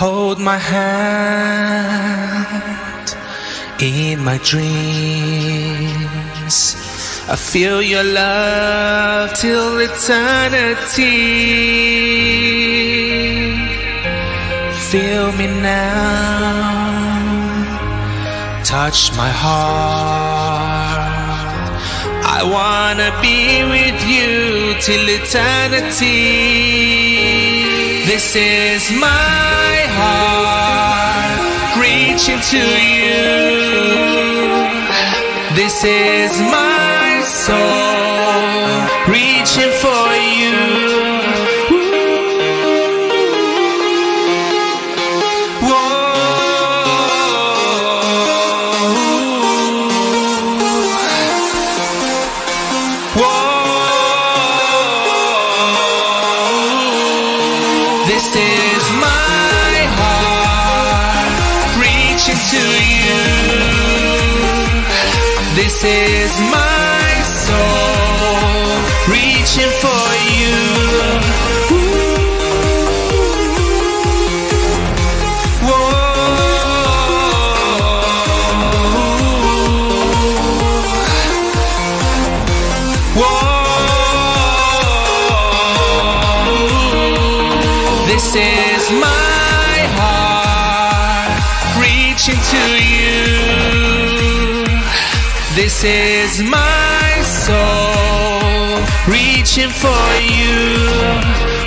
Hold my hand in my dreams. I feel your love till eternity. Feel me now, touch my heart. I wanna be with you till eternity. This is my heart reaching to you. This is my soul reaching for you. This is my heart reaching to you. This is my soul reaching for you. This is my heart reaching to you. This is my soul reaching for you.